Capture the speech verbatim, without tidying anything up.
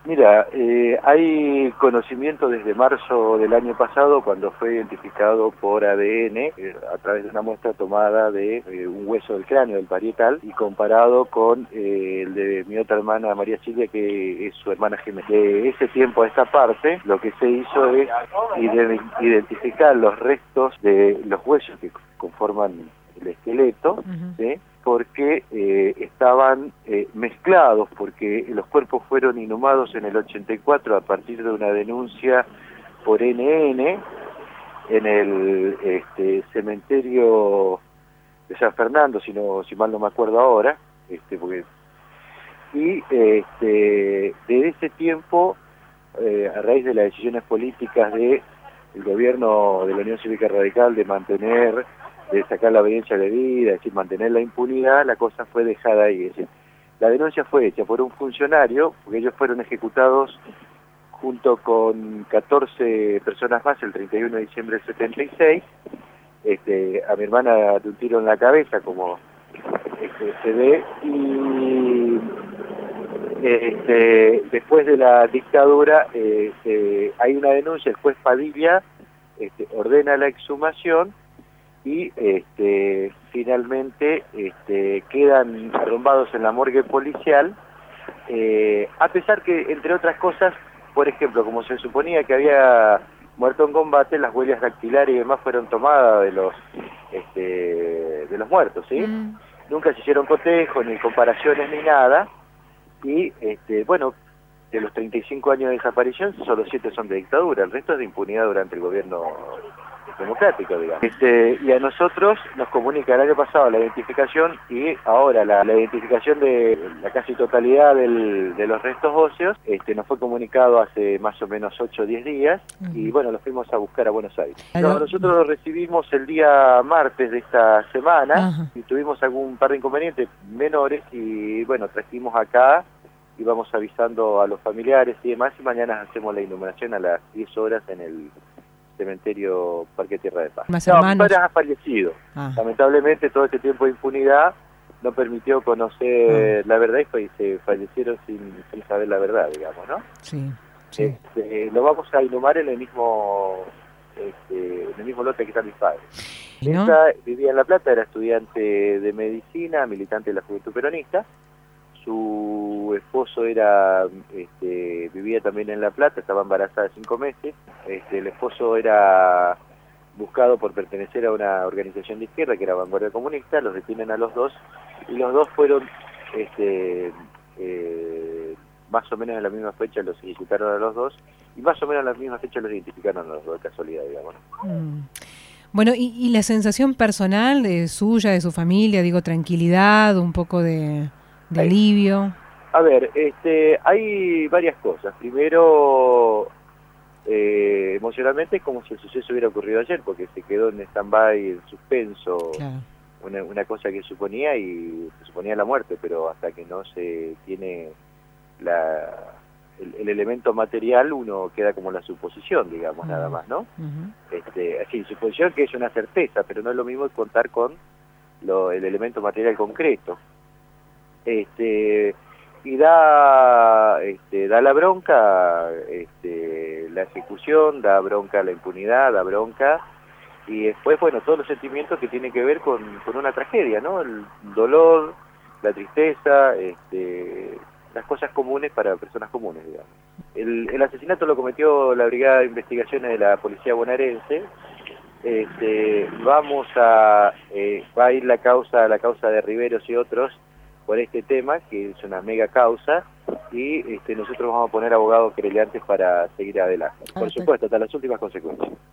Mira, eh, hay conocimiento desde marzo del año pasado cuando fue identificado por A D N eh, a través de una muestra tomada de eh, un hueso del cráneo, del parietal, y comparado con eh, el de mi otra hermana María Silvia, que es su hermana gemela. De ese tiempo a esta parte, lo que se hizo es ide- identificar los restos de los huesos que conforman el esqueleto, Uh-huh. ¿sí? Porque eh, estaban eh, mezclados, porque los cuerpos fueron inhumados en el ochenta y cuatro a partir de una denuncia por N N en el este, cementerio de San Fernando, si, no, si mal no me acuerdo ahora, este, porque, y este, desde ese tiempo, eh, a raíz de las decisiones políticas del gobierno de la Unión Cívica Radical de mantener, de sacar la obediencia de vida, es decir, mantener la impunidad, la cosa fue dejada ahí. Es decir, la denuncia fue hecha por un funcionario, porque ellos fueron ejecutados junto con catorce personas más el treinta y uno de diciembre del setenta y seis, este, a mi hermana de un tiro en la cabeza, como este, se ve, y este, después de la dictadura eh, eh, hay una denuncia, el juez Padilla este, ordena la exhumación, y este, finalmente este, quedan arrumbados en la morgue policial, eh, a pesar que, entre otras cosas, por ejemplo, como se suponía que había muerto en combate, las huellas dactilares y demás fueron tomadas de los este, de los muertos, ¿sí? Mm. Nunca se hicieron cotejos, ni comparaciones, ni nada, y este, bueno, de los treinta y cinco años de desaparición, solo siete son de dictadura, el resto es de impunidad durante el gobierno democrático, digamos. Este, y a nosotros nos comunica el año pasado la identificación y ahora la, la identificación de la casi totalidad del, de los restos óseos, este, nos fue comunicado hace más o menos ocho o diez días, uh-huh. Y bueno, los fuimos a buscar a Buenos Aires. No, nosotros lo recibimos el día martes de esta semana, uh-huh. Y tuvimos algún par de inconvenientes menores y bueno, trajimos acá y vamos avisando a los familiares y demás, y mañana hacemos la inhumación a las diez horas en el cementerio Parque Tierra de Paz. ¿Más no, hermanos? mis padres han fallecido. Ah. Lamentablemente todo este tiempo de impunidad no permitió conocer ah. la verdad y se fallecieron sin, sin saber la verdad, digamos, ¿no? Sí, sí. Este, lo vamos a inhumar en el mismo este, en el mismo lote que están mis padres. ¿No? Ella vivía en La Plata, era estudiante de medicina, militante de la Juventud Peronista. Su esposo era este, vivía también en La Plata, estaba embarazada de cinco meses. Este, el esposo era buscado por pertenecer a una organización de izquierda que era Vanguardia Comunista, los detienen a los dos y los dos fueron este, eh, más o menos en la misma fecha los ejecutaron a los dos y más o menos en la misma fecha los identificaron a los dos, de casualidad, digamos. Mm. Bueno, y, y la sensación personal de suya, de su familia, digo, tranquilidad, un poco de... de alivio. A ver, este, hay varias cosas. Primero, eh, emocionalmente es como si el suceso hubiera ocurrido ayer, porque se quedó en stand-by, en suspenso, claro. una, una cosa que suponía y se suponía la muerte, pero hasta que no se tiene la, el, el elemento material, uno queda como la suposición, digamos, uh-huh. nada más, ¿no? Uh-huh. Este, así, suposición que es una certeza, pero no es lo mismo contar con lo, el elemento material concreto. Este, y da este, da la bronca este, la ejecución, da bronca la impunidad, da bronca y después, bueno, todos los sentimientos que tienen que ver con, con una tragedia, ¿no? El dolor, la tristeza, este, las cosas comunes para personas comunes, digamos. El, el asesinato lo cometió la Brigada de Investigaciones de la Policía Bonaerense. Este, vamos a eh, va a ir la causa la causa de Riveros y otros por este tema, que es una mega causa, y este, nosotros vamos a poner abogados querellantes para seguir adelante. Por supuesto, hasta las últimas consecuencias.